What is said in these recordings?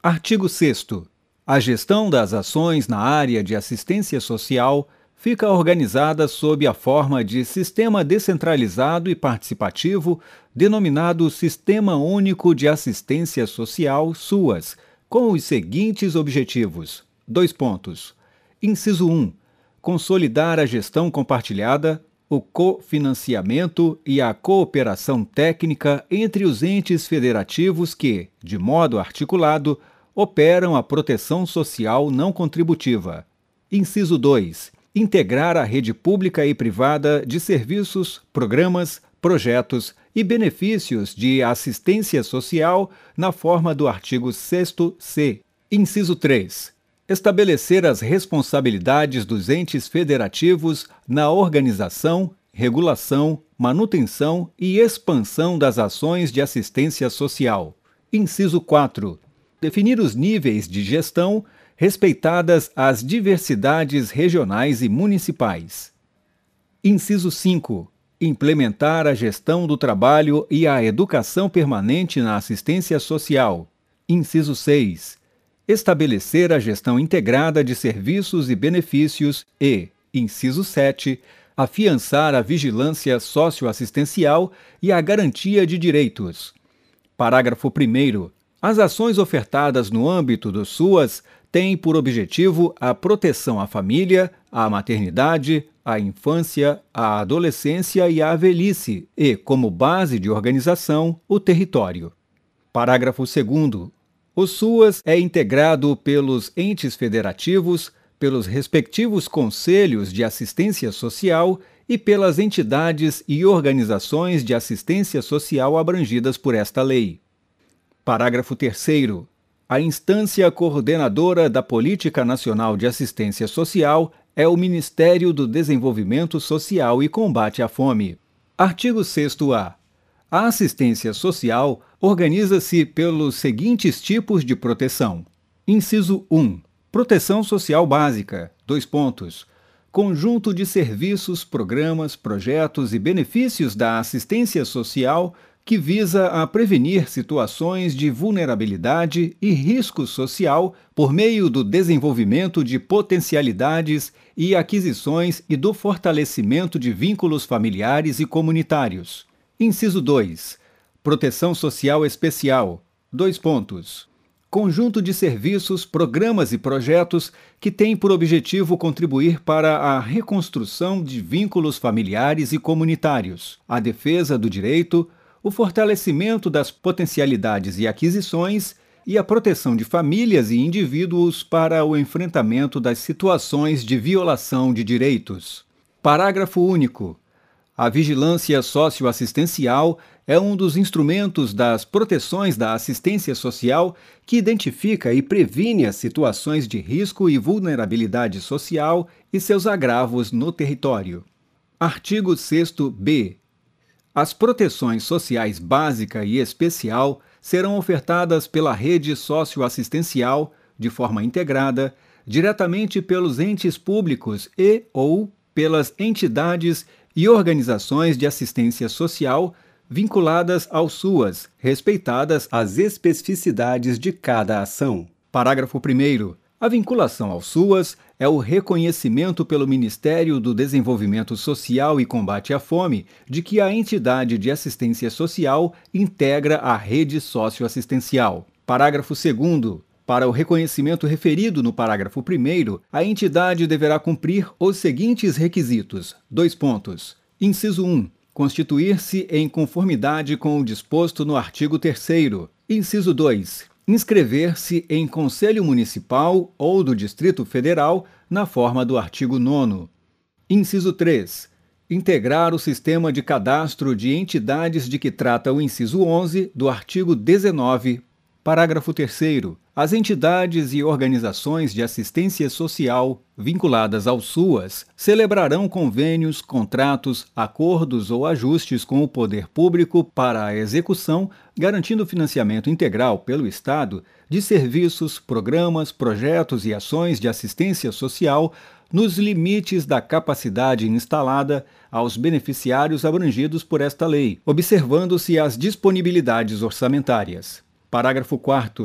Artigo 6º. A gestão das ações na área de assistência social fica organizada sob a forma de sistema descentralizado e participativo, denominado Sistema Único de Assistência Social, SUAS, com os seguintes objetivos. Inciso 1. Consolidar a gestão compartilhada, o cofinanciamento e a cooperação técnica entre os entes federativos que, de modo articulado, operam a proteção social não contributiva. Inciso 2. Integrar a rede pública e privada de serviços, programas, projetos e benefícios de assistência social na forma do artigo 6º-C. Inciso 3. Estabelecer as responsabilidades dos entes federativos na organização, regulação, manutenção e expansão das ações de assistência social. Inciso 4. Definir os níveis de gestão, respeitadas as diversidades regionais e municipais. Inciso 5. Implementar a gestão do trabalho e a educação permanente na assistência social. Inciso 6. Estabelecer a gestão integrada de serviços e benefícios e, inciso 7, afiançar a vigilância socioassistencial e a garantia de direitos. Parágrafo 1º. As ações ofertadas no âmbito do SUAS têm por objetivo a proteção à família, à maternidade, à infância, à adolescência e à velhice e, como base de organização, o território. Parágrafo 2º. O SUAS é integrado pelos entes federativos, pelos respectivos conselhos de assistência social e pelas entidades e organizações de assistência social abrangidas por esta lei. Parágrafo 3º. A instância coordenadora da Política Nacional de Assistência Social é o Ministério do Desenvolvimento Social e Combate à Fome. Artigo 6º-A. A assistência social organiza-se pelos seguintes tipos de proteção. Inciso 1. Proteção social básica. Conjunto de serviços, programas, projetos e benefícios da assistência social que visa a prevenir situações de vulnerabilidade e risco social por meio do desenvolvimento de potencialidades e aquisições e do fortalecimento de vínculos familiares e comunitários. Inciso 2. Proteção social especial. Conjunto de serviços, programas e projetos que têm por objetivo contribuir para a reconstrução de vínculos familiares e comunitários, a defesa do direito, o fortalecimento das potencialidades e aquisições e a proteção de famílias e indivíduos para o enfrentamento das situações de violação de direitos. Parágrafo único. A vigilância socioassistencial é um dos instrumentos das proteções da assistência social que identifica e previne as situações de risco e vulnerabilidade social e seus agravos no território. Artigo 6º-B. As proteções sociais básica e especial serão ofertadas pela rede socioassistencial, de forma integrada, diretamente pelos entes públicos e/ou pelas entidades e organizações de assistência social vinculadas ao SUAS, respeitadas as especificidades de cada ação. Parágrafo 1º. A vinculação ao SUAS é o reconhecimento pelo Ministério do Desenvolvimento Social e Combate à Fome de que a entidade de assistência social integra a rede socioassistencial. Parágrafo 2º. Para o reconhecimento referido no parágrafo 1º, a entidade deverá cumprir os seguintes requisitos. Inciso 1. Constituir-se em conformidade com o disposto no artigo 3º. Inciso 2. Inscrever-se em Conselho Municipal ou do Distrito Federal na forma do artigo 9º. Inciso 3. Integrar o sistema de cadastro de entidades de que trata o inciso 11 do artigo 19. Parágrafo 3º. As entidades e organizações de assistência social vinculadas ao SUAS celebrarão convênios, contratos, acordos ou ajustes com o poder público para a execução, garantindo financiamento integral pelo Estado de serviços, programas, projetos e ações de assistência social nos limites da capacidade instalada aos beneficiários abrangidos por esta lei, observando-se as disponibilidades orçamentárias. Parágrafo 4º.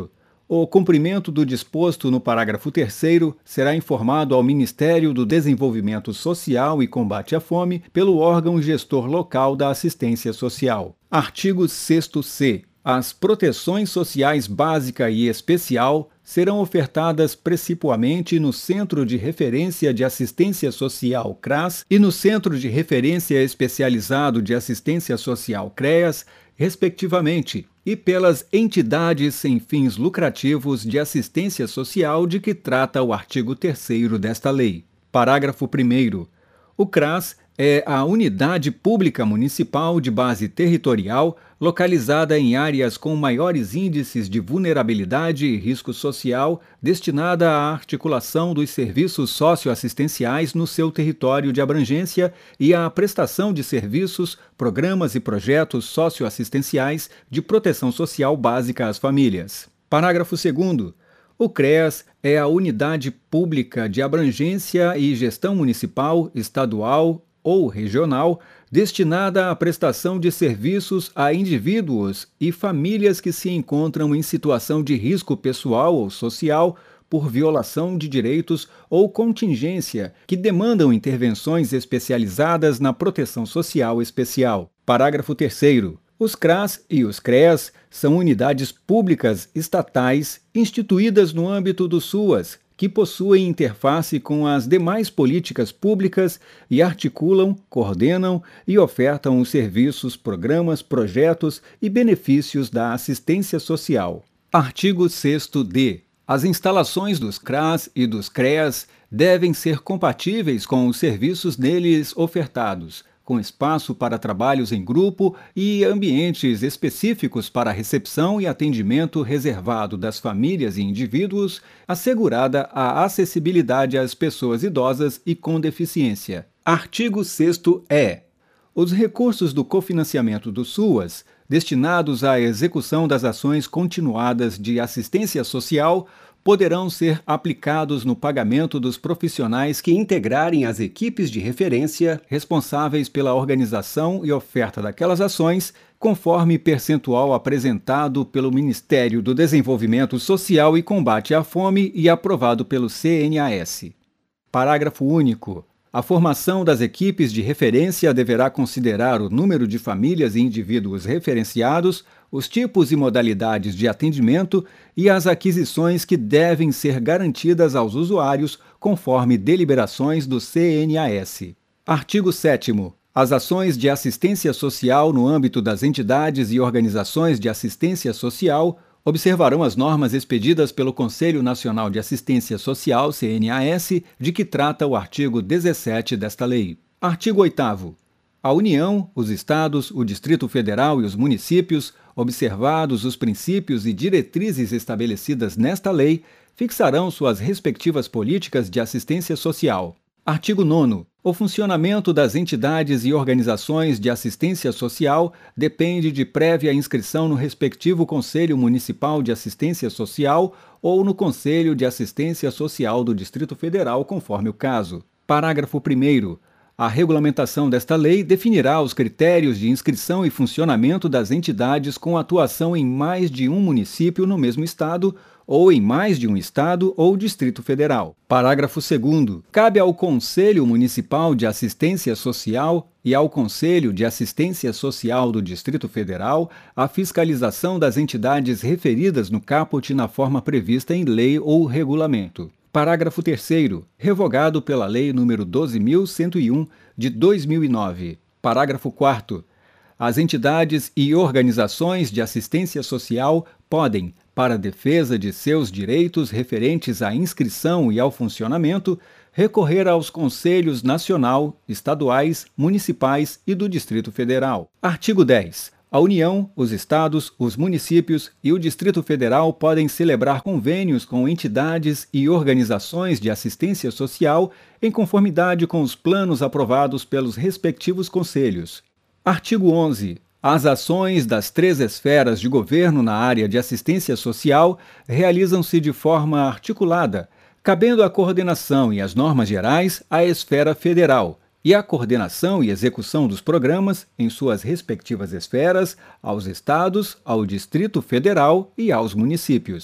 O cumprimento do disposto no parágrafo 3º será informado ao Ministério do Desenvolvimento Social e Combate à Fome pelo órgão gestor local da assistência social. Artigo 6º-C. As proteções sociais básica e especial serão ofertadas principalmente no Centro de Referência de Assistência Social CRAS e no Centro de Referência Especializado de Assistência Social CREAS, respectivamente, e pelas entidades sem fins lucrativos de assistência social de que trata o artigo 3º desta lei. Parágrafo 1º. O CRAS é a unidade pública municipal de base territorial localizada em áreas com maiores índices de vulnerabilidade e risco social, destinada à articulação dos serviços socioassistenciais no seu território de abrangência e à prestação de serviços, programas e projetos socioassistenciais de proteção social básica às famílias. Parágrafo 2º. O CREAS é a unidade pública de abrangência e gestão municipal, estadual ou regional, destinada à prestação de serviços a indivíduos e famílias que se encontram em situação de risco pessoal ou social por violação de direitos ou contingência que demandam intervenções especializadas na proteção social especial. Parágrafo 3º. Os CRAS e os CREAS são unidades públicas estatais instituídas no âmbito do SUAS, que possuem interface com as demais políticas públicas e articulam, coordenam e ofertam os serviços, programas, projetos e benefícios da assistência social. Artigo 6º-D. As instalações dos CRAS e dos CREAS devem ser compatíveis com os serviços neles ofertados, com espaço para trabalhos em grupo e ambientes específicos para recepção e atendimento reservado das famílias e indivíduos, assegurada a acessibilidade às pessoas idosas e com deficiência. Artigo 6º-E. Os recursos do cofinanciamento do SUAS, destinados à execução das ações continuadas de assistência social, poderão ser aplicados no pagamento dos profissionais que integrarem as equipes de referência responsáveis pela organização e oferta daquelas ações, conforme percentual apresentado pelo Ministério do Desenvolvimento Social e Combate à Fome e aprovado pelo CNAS. Parágrafo único. A formação das equipes de referência deverá considerar o número de famílias e indivíduos referenciados, os tipos e modalidades de atendimento e as aquisições que devem ser garantidas aos usuários conforme deliberações do CNAS. Artigo 7º. As ações de assistência social no âmbito das entidades e organizações de assistência social observarão as normas expedidas pelo Conselho Nacional de Assistência Social, CNAS, de que trata o artigo 17 desta lei. Artigo 8º. A União, os Estados, o Distrito Federal e os municípios, observados os princípios e diretrizes estabelecidas nesta lei, fixarão suas respectivas políticas de assistência social. Artigo 9º. O funcionamento das entidades e organizações de assistência social depende de prévia inscrição no respectivo Conselho Municipal de Assistência Social ou no Conselho de Assistência Social do Distrito Federal, conforme o caso. Parágrafo 1º. A regulamentação desta lei definirá os critérios de inscrição e funcionamento das entidades com atuação em mais de um município no mesmo estado ou em mais de um estado ou Distrito Federal. Parágrafo 2º. Cabe ao Conselho Municipal de Assistência Social e ao Conselho de Assistência Social do Distrito Federal a fiscalização das entidades referidas no caput na forma prevista em lei ou regulamento. Parágrafo 3º. Revogado pela Lei nº 12.101, de 2009. Parágrafo 4º. As entidades e organizações de assistência social podem, para a defesa de seus direitos referentes à inscrição e ao funcionamento, recorrer aos Conselhos Nacional, Estaduais, Municipais e do Distrito Federal. Artigo 10. A União, os Estados, os municípios e o Distrito Federal podem celebrar convênios com entidades e organizações de assistência social em conformidade com os planos aprovados pelos respectivos conselhos. Artigo 11. As ações das 3 esferas de governo na área de assistência social realizam-se de forma articulada, cabendo a coordenação e as normas gerais à esfera federal, e a coordenação e execução dos programas, em suas respectivas esferas, aos estados, ao Distrito Federal e aos municípios.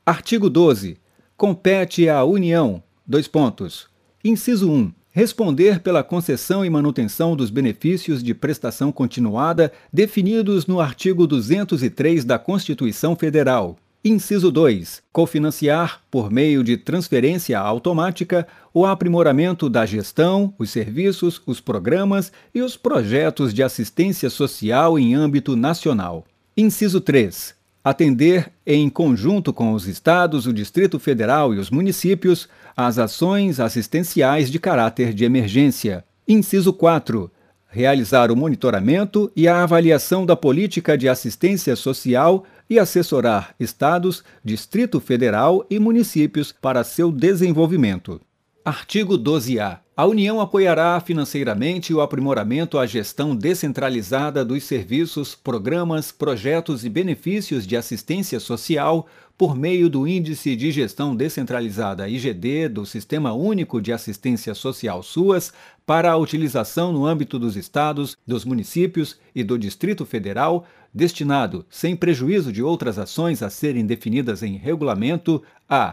Artigo 12. Compete à União: Inciso 1. Responder pela concessão e manutenção dos benefícios de prestação continuada definidos no artigo 203 da Constituição Federal. Inciso 2. Cofinanciar, por meio de transferência automática, o aprimoramento da gestão, os serviços, os programas e os projetos de assistência social em âmbito nacional. Inciso 3. Atender, em conjunto com os estados, o Distrito Federal e os municípios, às ações assistenciais de caráter de emergência. Inciso 4. Realizar o monitoramento e a avaliação da política de assistência social e assessorar estados, Distrito Federal e municípios para seu desenvolvimento. Artigo 12-A. A União apoiará financeiramente o aprimoramento à gestão descentralizada dos serviços, programas, projetos e benefícios de assistência social por meio do Índice de Gestão Descentralizada IGD do Sistema Único de Assistência Social SUAS para a utilização no âmbito dos estados, dos municípios e do Distrito Federal, destinado, sem prejuízo de outras ações a serem definidas em regulamento, a: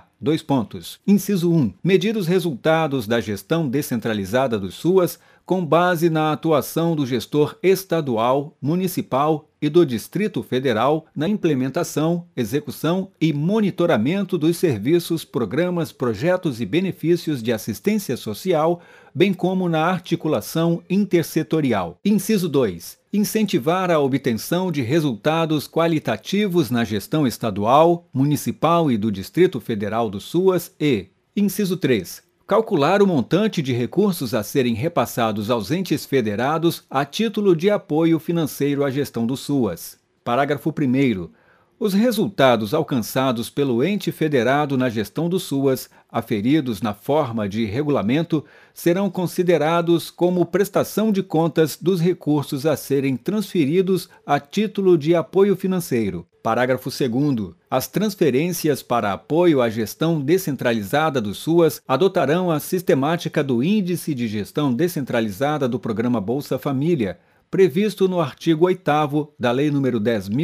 Inciso 1. Medir os resultados da gestão descentralizada dos SUAS com base na atuação do gestor estadual, municipal e do Distrito Federal na implementação, execução e monitoramento dos serviços, programas, projetos e benefícios de assistência social, bem como na articulação intersetorial. Inciso 2. Incentivar a obtenção de resultados qualitativos na gestão estadual, municipal e do Distrito Federal do SUAS e, inciso 3, calcular o montante de recursos a serem repassados aos entes federados a título de apoio financeiro à gestão do SUAS. Parágrafo 1º. Os resultados alcançados pelo ente federado na gestão do SUAS, aferidos na forma de regulamento, serão considerados como prestação de contas dos recursos a serem transferidos a título de apoio financeiro. Parágrafo 2º. As transferências para apoio à gestão descentralizada do SUAS adotarão a sistemática do Índice de Gestão Descentralizada do Programa Bolsa Família, previsto no artigo 8º da Lei nº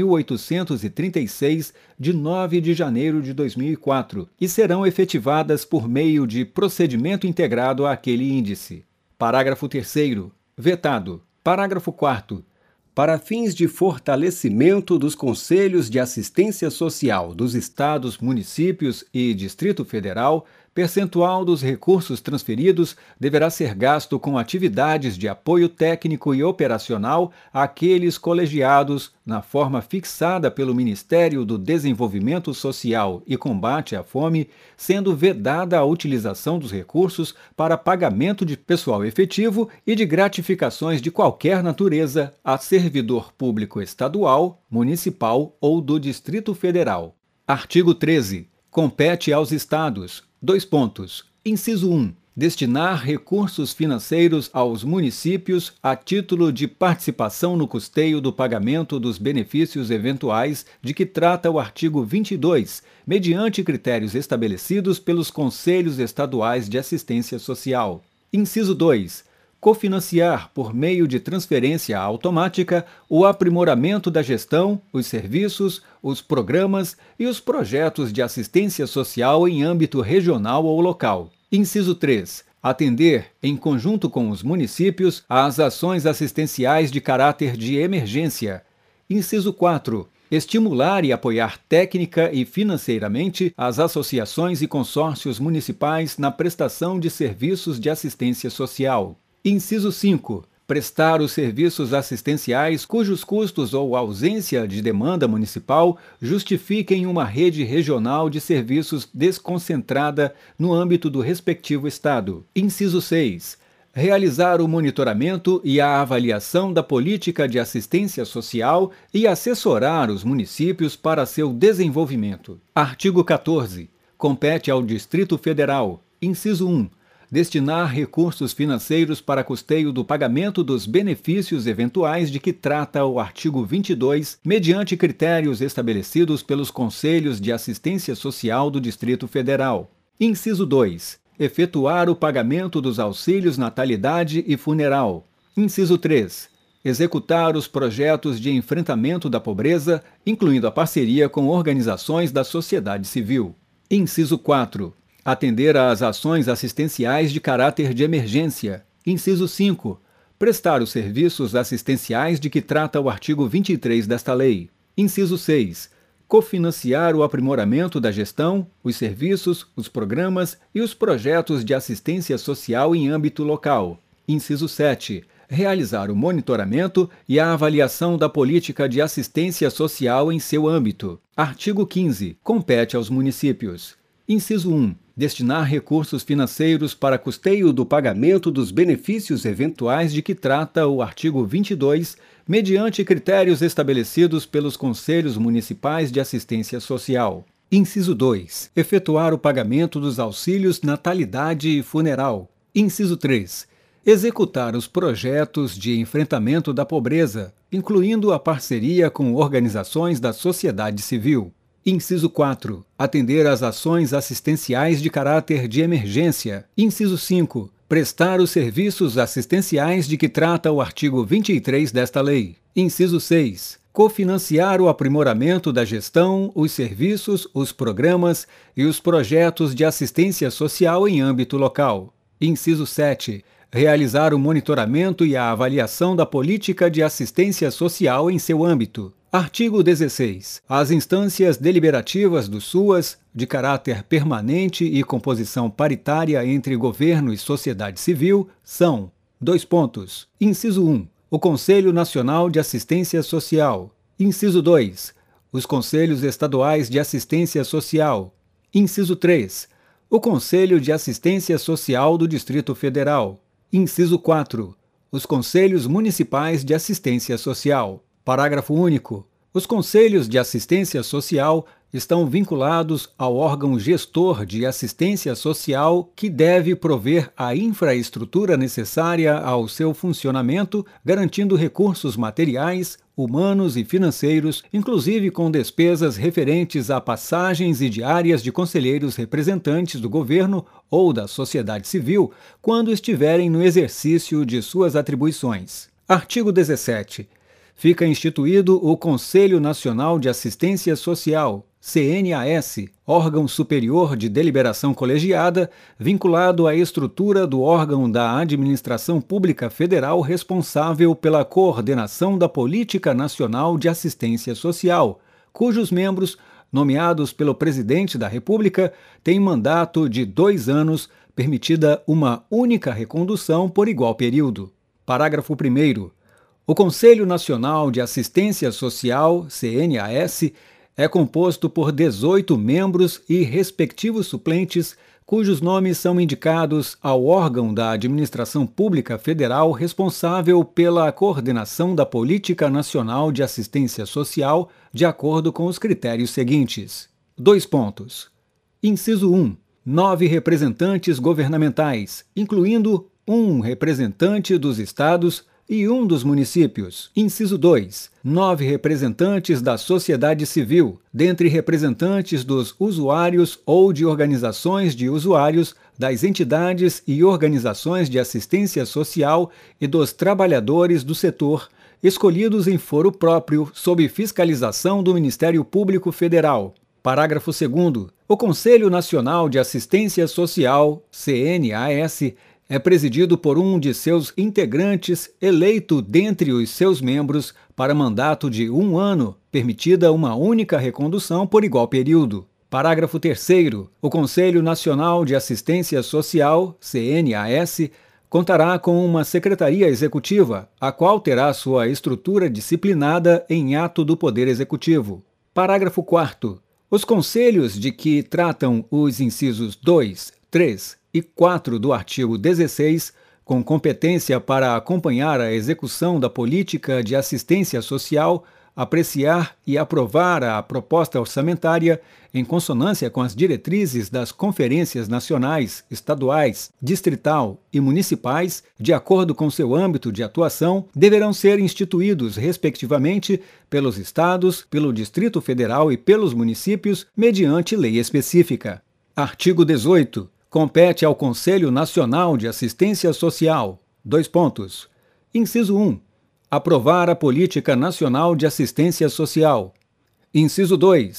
10.836, de 9 de janeiro de 2004, e serão efetivadas por meio de procedimento integrado àquele índice. Parágrafo 3º. Vetado. Parágrafo 4º. Para fins de fortalecimento dos Conselhos de Assistência Social dos Estados, Municípios e Distrito Federal, percentual dos recursos transferidos deverá ser gasto com atividades de apoio técnico e operacional àqueles colegiados na forma fixada pelo Ministério do Desenvolvimento Social e Combate à Fome, sendo vedada a utilização dos recursos para pagamento de pessoal efetivo e de gratificações de qualquer natureza a servidor público estadual, municipal ou do Distrito Federal. Artigo 13. Compete aos estados: Inciso 1. Destinar recursos financeiros aos municípios a título de participação no custeio do pagamento dos benefícios eventuais de que trata o artigo 22, mediante critérios estabelecidos pelos Conselhos Estaduais de Assistência Social. Inciso 2. Cofinanciar, por meio de transferência automática, o aprimoramento da gestão, os serviços, os programas e os projetos de assistência social em âmbito regional ou local. Inciso 3. Atender, em conjunto com os municípios, às ações assistenciais de caráter de emergência. Inciso 4. Estimular e apoiar técnica e financeiramente as associações e consórcios municipais na prestação de serviços de assistência social. Inciso 5. Prestar os serviços assistenciais cujos custos ou ausência de demanda municipal justifiquem uma rede regional de serviços desconcentrada no âmbito do respectivo estado. Inciso 6. Realizar o monitoramento e a avaliação da política de assistência social e assessorar os municípios para seu desenvolvimento. Artigo 14. Compete ao Distrito Federal. Inciso 1. Destinar recursos financeiros para custeio do pagamento dos benefícios eventuais de que trata o artigo 22, mediante critérios estabelecidos pelos Conselhos de Assistência Social do Distrito Federal. Inciso 2. Efetuar o pagamento dos auxílios natalidade e funeral. Inciso 3. Executar os projetos de enfrentamento da pobreza, incluindo a parceria com organizações da sociedade civil. Inciso 4. Atender às ações assistenciais de caráter de emergência. Inciso 5. Prestar os serviços assistenciais de que trata o artigo 23 desta lei. Inciso 6. Cofinanciar o aprimoramento da gestão, os serviços, os programas e os projetos de assistência social em âmbito local. Inciso 7. Realizar o monitoramento e a avaliação da política de assistência social em seu âmbito. Artigo 15. Compete aos municípios. Inciso 1. Destinar recursos financeiros para custeio do pagamento dos benefícios eventuais de que trata o artigo 22, mediante critérios estabelecidos pelos Conselhos Municipais de Assistência Social. Inciso 2. Efetuar o pagamento dos auxílios natalidade e funeral. Inciso 3. Executar os projetos de enfrentamento da pobreza, incluindo a parceria com organizações da sociedade civil. Inciso 4. Atender às ações assistenciais de caráter de emergência. Inciso 5. Prestar os serviços assistenciais de que trata o artigo 23 desta lei. Inciso 6. Cofinanciar o aprimoramento da gestão, os serviços, os programas e os projetos de assistência social em âmbito local. Inciso 7. Realizar o monitoramento e a avaliação da política de assistência social em seu âmbito. Artigo 16. As instâncias deliberativas do SUAS, de caráter permanente e composição paritária entre governo e sociedade civil, são: Inciso 1. O Conselho Nacional de Assistência Social. Inciso 2. Os Conselhos Estaduais de Assistência Social. Inciso 3. O Conselho de Assistência Social do Distrito Federal. Inciso 4. Os Conselhos Municipais de Assistência Social. Parágrafo único. Os Conselhos de Assistência Social estão vinculados ao órgão gestor de assistência social que deve prover a infraestrutura necessária ao seu funcionamento, garantindo recursos materiais, humanos e financeiros, inclusive com despesas referentes a passagens e diárias de conselheiros representantes do governo ou da sociedade civil, quando estiverem no exercício de suas atribuições. Artigo 17. Fica instituído o Conselho Nacional de Assistência Social, CNAS, órgão superior de deliberação colegiada, vinculado à estrutura do órgão da Administração Pública Federal responsável pela coordenação da Política Nacional de Assistência Social, cujos membros, nomeados pelo Presidente da República, têm mandato de 2 anos, permitida uma única recondução por igual período. Parágrafo 1º. O Conselho Nacional de Assistência Social, CNAS, é composto por 18 membros e respectivos suplentes, cujos nomes são indicados ao órgão da Administração Pública Federal responsável pela coordenação da Política Nacional de Assistência Social, de acordo com os critérios seguintes. Inciso 1. 9 representantes governamentais, incluindo 1 representante dos estados e 1 dos municípios. Inciso 2. 9 representantes da sociedade civil, dentre representantes dos usuários ou de organizações de usuários, das entidades e organizações de assistência social e dos trabalhadores do setor, escolhidos em foro próprio sob fiscalização do Ministério Público Federal. Parágrafo 2º. O Conselho Nacional de Assistência Social, CNAS, é presidido por um de seus integrantes eleito dentre os seus membros para mandato de 1 ano, permitida uma única recondução por igual período. Parágrafo 3º. O Conselho Nacional de Assistência Social, CNAS, contará com uma secretaria executiva, a qual terá sua estrutura disciplinada em ato do Poder Executivo. Parágrafo 4º. Os conselhos de que tratam os incisos 2, 3 e 4 do artigo 16, com competência para acompanhar a execução da política de assistência social, apreciar e aprovar a proposta orçamentária em consonância com as diretrizes das conferências nacionais, estaduais, distrital e municipais, de acordo com seu âmbito de atuação, deverão ser instituídos, respectivamente, pelos estados, pelo Distrito Federal e pelos municípios, mediante lei específica. Artigo 18. Compete ao Conselho Nacional de Assistência Social. Inciso 1. Aprovar a Política Nacional de Assistência Social. Inciso 2.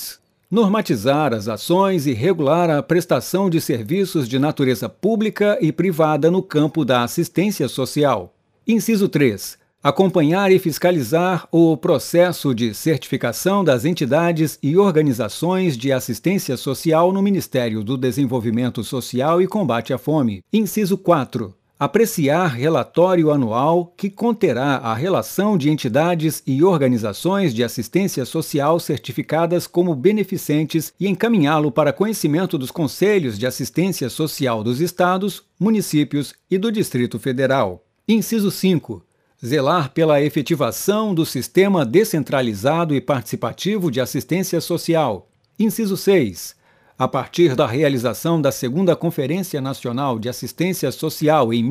Normatizar as ações e regular a prestação de serviços de natureza pública e privada no campo da assistência social. Inciso 3. Acompanhar e fiscalizar o processo de certificação das entidades e organizações de assistência social no Ministério do Desenvolvimento Social e Combate à Fome. Inciso 4. Apreciar relatório anual que conterá a relação de entidades e organizações de assistência social certificadas como beneficentes e encaminhá-lo para conhecimento dos Conselhos de Assistência Social dos Estados, municípios e do Distrito Federal. Inciso 5. Zelar pela efetivação do sistema descentralizado e participativo de assistência social. Inciso 6. A partir da realização da Segunda Conferência Nacional de Assistência Social em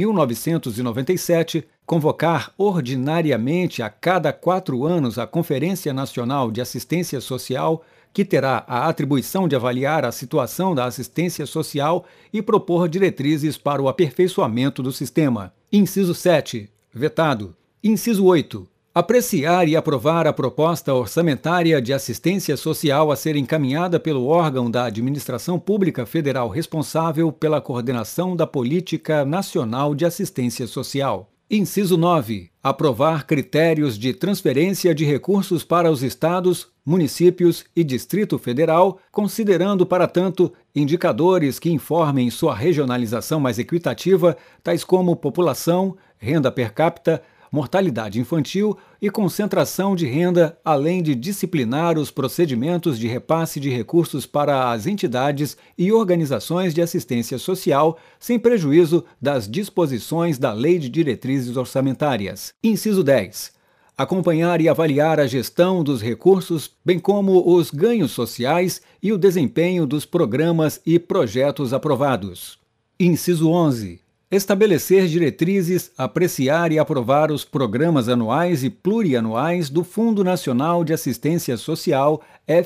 1997, convocar ordinariamente a cada 4 anos a Conferência Nacional de Assistência Social, que terá a atribuição de avaliar a situação da assistência social e propor diretrizes para o aperfeiçoamento do sistema. Inciso 7. Vetado. Inciso 8. Apreciar e aprovar a proposta orçamentária de assistência social a ser encaminhada pelo órgão da administração pública federal responsável pela coordenação da Política Nacional de Assistência Social. Inciso 9. Aprovar critérios de transferência de recursos para os estados, municípios e Distrito Federal, considerando, para tanto, indicadores que informem sua regionalização mais equitativa, tais como população, renda per capita, mortalidade infantil e concentração de renda, além de disciplinar os procedimentos de repasse de recursos para as entidades e organizações de assistência social, sem prejuízo das disposições da Lei de Diretrizes Orçamentárias. Inciso 10. Acompanhar e avaliar a gestão dos recursos, bem como os ganhos sociais e o desempenho dos programas e projetos aprovados. Inciso 11. Estabelecer diretrizes, apreciar e aprovar os programas anuais e plurianuais do Fundo Nacional de Assistência Social,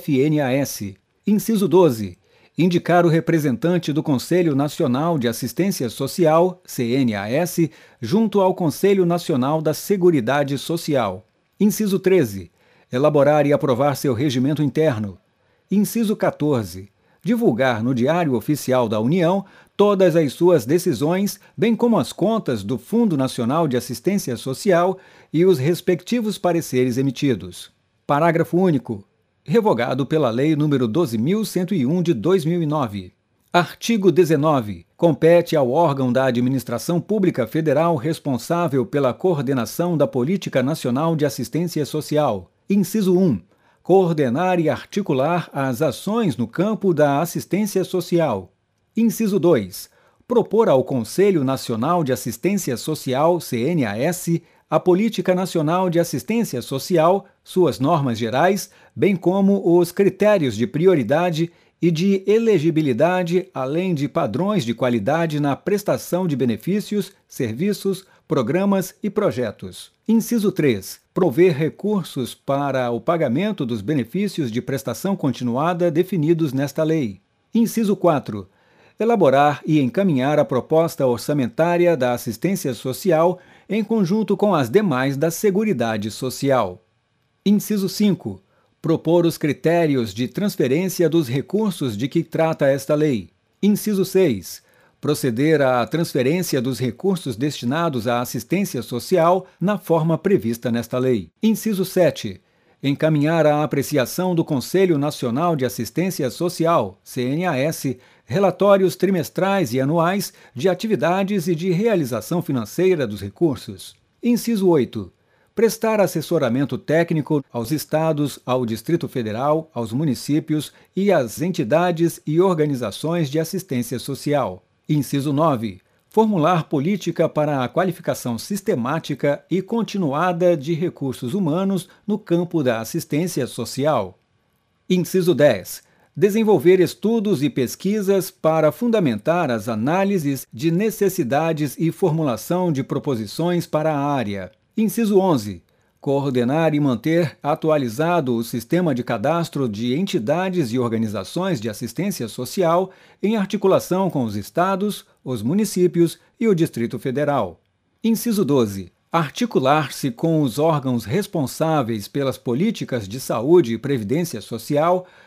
FNAS. Inciso 12. Indicar o representante do Conselho Nacional de Assistência Social, CNAS, junto ao Conselho Nacional da Seguridade Social. Inciso 13. Elaborar e aprovar seu regimento interno. Inciso 14. Divulgar no Diário Oficial da União todas as suas decisões, bem como as contas do Fundo Nacional de Assistência Social e os respectivos pareceres emitidos. Parágrafo único. Revogado pela Lei nº 12.101 de 2009. Artigo 19. Compete ao órgão da Administração Pública Federal responsável pela coordenação da Política Nacional de Assistência Social. Inciso 1. Coordenar e articular as ações no campo da assistência social. Inciso 2. Propor ao Conselho Nacional de Assistência Social, CNAS, a Política Nacional de Assistência Social, suas normas gerais, bem como os critérios de prioridade e de elegibilidade, além de padrões de qualidade na prestação de benefícios, serviços, programas e projetos. Inciso 3. Prover recursos para o pagamento dos benefícios de prestação continuada definidos nesta lei. Inciso 4. Elaborar e encaminhar a proposta orçamentária da assistência social em conjunto com as demais da Seguridade Social. Inciso 5. Propor os critérios de transferência dos recursos de que trata esta lei. Inciso 6. Proceder à transferência dos recursos destinados à assistência social na forma prevista nesta lei. Inciso 7. Encaminhar à apreciação do Conselho Nacional de Assistência Social, CNAS, relatórios trimestrais e anuais de atividades e de realização financeira dos recursos. Inciso 8. Prestar assessoramento técnico aos estados, ao Distrito Federal, aos municípios e às entidades e organizações de assistência social. Inciso 9. Formular política para a qualificação sistemática e continuada de recursos humanos no campo da assistência social. Inciso 10. Desenvolver estudos e pesquisas para fundamentar as análises de necessidades e formulação de proposições para a área. Inciso 11. Coordenar e manter atualizado o sistema de cadastro de entidades e organizações de assistência social em articulação com os estados, os municípios e o Distrito Federal. Inciso 12. Articular-se com os órgãos responsáveis pelas políticas de saúde e previdência social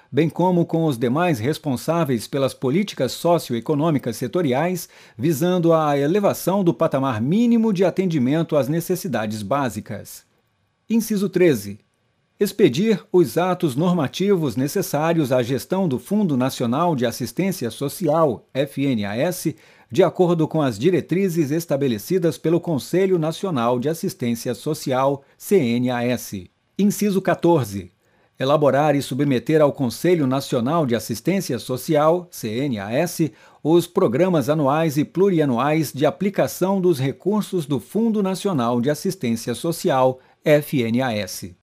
bem como com os demais responsáveis pelas políticas socioeconômicas setoriais, visando a elevação do patamar mínimo de atendimento às necessidades básicas. Inciso 13. Expedir os atos normativos necessários à gestão do Fundo Nacional de Assistência Social, FNAS, de acordo com as diretrizes estabelecidas pelo Conselho Nacional de Assistência Social, CNAS. Inciso 14. Elaborar e submeter ao Conselho Nacional de Assistência Social, CNAS, os programas anuais e plurianuais de aplicação dos recursos do Fundo Nacional de Assistência Social, FNAS.